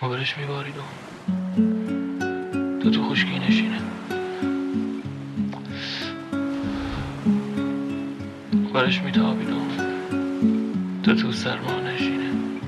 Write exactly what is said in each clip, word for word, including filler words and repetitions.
ما برش میبارید تو تو خشکی نشینه، برش میتابید تو تو سرما نشینه.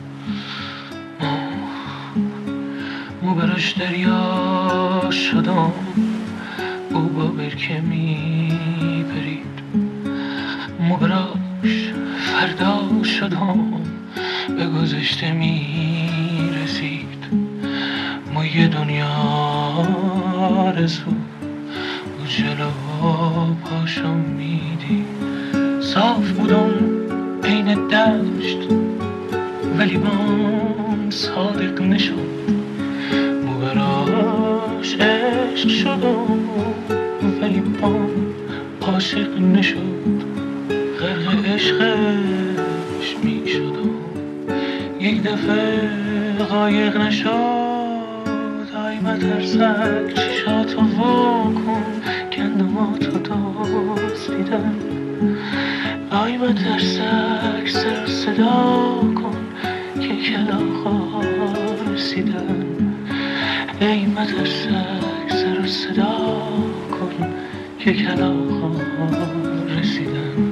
مو برش دریا شدم، او با برکه میپرید. مو براش فردا شدم، به گذشته میرسید. ما یه دنیا رسو و جلو پاشم میدی. صاف بودم عین دشت ولی بام صادق نشد. مو براش عشق شدم ولی بام عاشق نشد. غرق عشقش میشدم یک دفعه قایق نشد. آی مترسک چشاتو واکن گندماتو دزدیدن. آی مترسک سر و صدا کن که کلاغا رسیدن. ای مترسک سر و صدا کن که کلاغا رسیدن.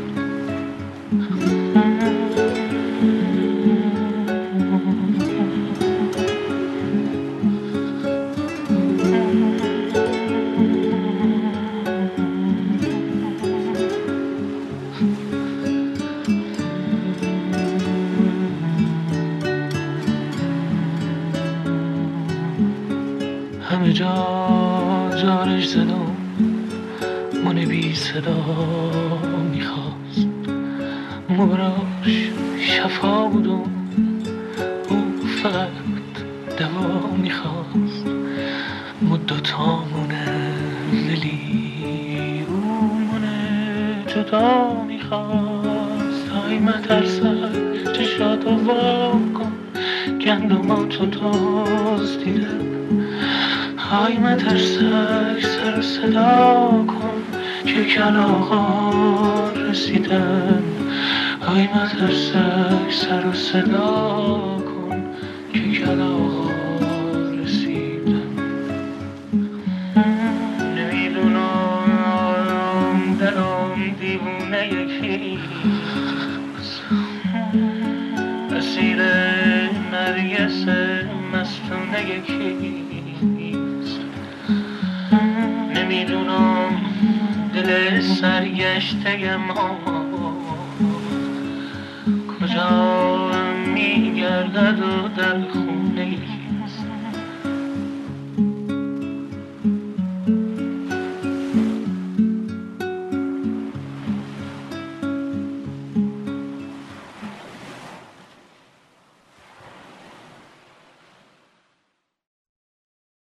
همه جا جارش زدم، من بی صدا میخواست. مبراش شفا بودم، او فقط دوا میخواست. مدتامونه ولی او منه جدا میخواست. ای مترسک چشاتو وا کن گندماتو دزدیدن. های مترسک سر و صدا کن که کلاغا رسیدن. های مترسک سر و صدا کن که کلاغا رسیدن. نمیدونم دلم دیوونه یکیست، اسیر نرگس مستونه یکیست. نمیدونم دل سرگشته ما کجا میگردد و در خونه